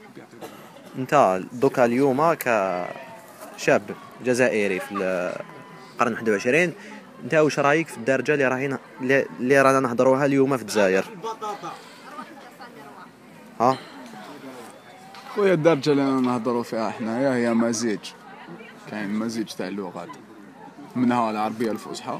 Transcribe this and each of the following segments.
انت دوكا اليوم كشاب جزائري في القرن 21، انت واش رايك في الدارجه اللي رانا نهضروها اليوم في الجزائر؟ ها خويا الدرجة اللي نهضروا فيها حنايا هي مزيج، كاين مزيج تاع اللغات، منها العربية الفصحى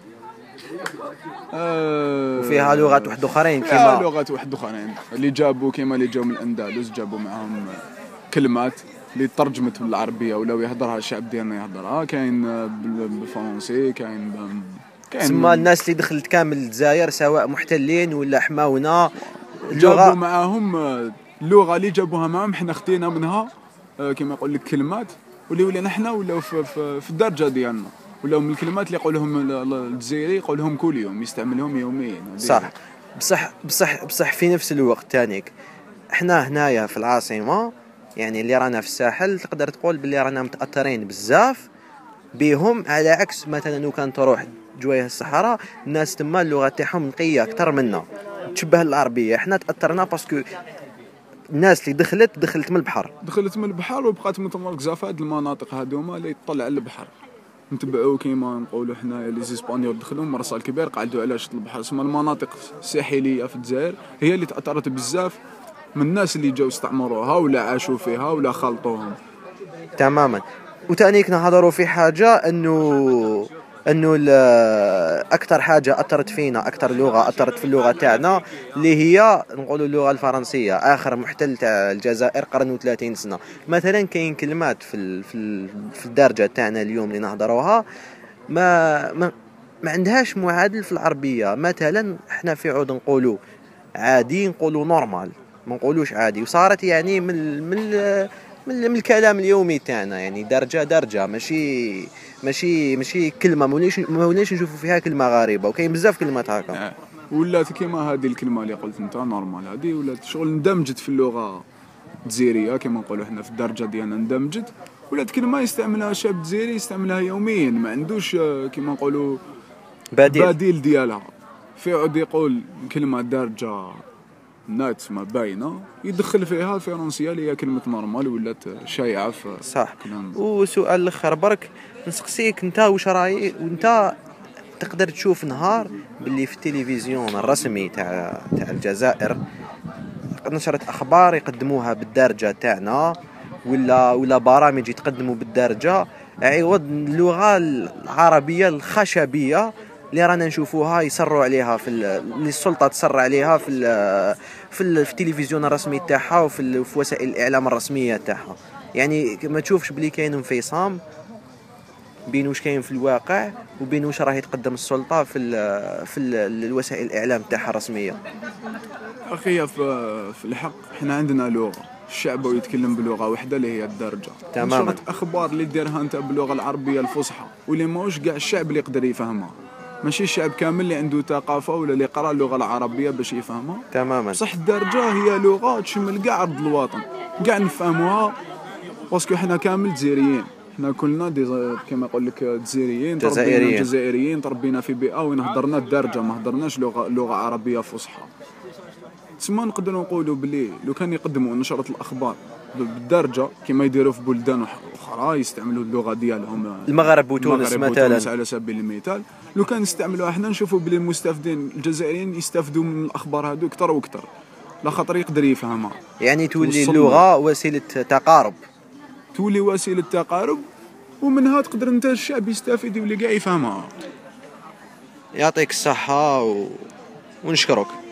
وفيها لغات واحد اخرين فيها لغات واحد اخرين اللي جابوا كيما اللي جاوا من الاندلس، جابوا معاهم كلمات اللي ترجمت بالعربية ولاو يهضرها الشعب ديالنا يهضرها. كاين بالفرنسي، كاين تسمى الناس اللي دخلت كامل الجزائر سواء محتلين ولا حماونا جابوا معاهم اللغة اللي جابوها معاهم، حنا خدينا منها كما يقول لك كلمات واللي ولينا حنا ولاو في الدرجة ديالنا، ولاو من الكلمات اللي يقولهم الجزائري يقولهم كل يوم، يستعملهم يوميا. صح. بصح في نفس الوقت تانيك احنا هنايا في العاصمة، يعني اللي رانا في الساحل، تقدر تقول باللي رانا متأثرين بزاف بهم، على عكس مثلا لو كان تروح جوايه الصحراء الناس تما اللغة تاعهم نقية اكثر منا، تشبه العربية. احنا تأثرنا باسكو الناس اللي دخلت من البحر وبقات متمركزه في هذه المناطق هذوما اللي تطلع على البحر. نتبعوا كيما نقولوا حنايا لي زيسبانيول دخلوا مرسى الكبير قعدوا على شط البحر. اسمها المناطق الساحليه في الجزائر هي اللي تاثرت بزاف من الناس اللي جاوا استعمروها ولا عاشوا فيها ولا خلطوهم تماما. وتانيك نهضروا في حاجه انه اكثر حاجه اثرت فينا، اكثر لغه اثرت في اللغه تاعنا اللي هي نقولوا اللغه الفرنسيه. اخر محتل تاع الجزائر قرن و30 سنه. مثلا كاين كلمات في الدارجه تاعنا اليوم اللي نهضروها ما عندهاش معادل في العربيه. مثلا احنا في عود نقولوا عادي نقولوا نورمال، ما نقولوش عادي. وصارت يعني من الكلام اليومي تاعنا، يعني درجة ماشي كلمة ما وليش نشوفوا فيها كلمة غريبة. وكاين بزاف كلمات هكا ولات كيما هذه الكلمة اللي قلت انت نورمال، هذه ولات شغل اندمجت في اللغة الجزائرية كيما نقولوا احنا في الدرجة ديالنا اندمجت، ولات كلمة يستعملها الشعب الجزائري يستعملها يوميا، ما عندوش كيما نقولوا بديل ديالها. في عود يقول كلمة درجة نات ما باينه يدخل فيها الفرنسيه اللي هي كلمه نورمال ولات شائعه في صح. وسؤال الاخر برك نسقسيك، انت واش رايك وانت تقدر تشوف نهار باللي في التلفزيون الرسمي تاع الجزائر نشرة اخبار يقدموها بالدارجه تاعنا ولا برامج يتقدموا بالدارجه عوض اللغه العربيه الخشبيه اللي رانا نشوفوها يصروا عليها اللي السلطه تصر عليها في التلفزيون الرسمي تاعها وفي وسائل الاعلام الرسميه تاعها. يعني ما تشوفش بلي كاين انفصام بين واش كاين في الواقع وبين واش راه يتقدم السلطه في الوسائل الاعلام تاعها الرسميه. اخي في الحق احنا عندنا لغه الشعب يتكلم بلغه واحده اللي هي الدرجه. تماما. اخبار اللي ديرها انت باللغه العربيه الفصحى واللي ماهوش كاع الشعب اللي يقدر يفهمها، ماشي الشعب كامل اللي عنده ثقافه ولا اللي قرا اللغه العربيه باش يفهمها. تماما. صح الدرجه هي لغه تشمل كاع ارض الوطن، كاع نفهموها باسكو حنا كامل جزائريين، حنا كلنا كما يقول لك جزائريين تربينا في بيئه وين هضرنا الدرجه، ما هضرناش لغه عربيه فصحى. تسمى نقدروا نقولوا بلي لو كان يقدموا نشرة الاخبار بالدرجه كما يديروا في بلدان اخرى يستعملوا اللغه ديالهم، المغرب وتونس مثلا على سبيل المثال، لو كان نستعملوها احنا نشوفوا بلي المستفيدين الجزائريين يستافدوا من الاخبار هذو اكثر واكثر، لا خاطر يقدر يفهمها. يعني تولي اللغه وسيله تقارب ومنها تقدر انت الشعب يستفيد واللي قاع يفهمها. يعطيك الصحه ونشكرك.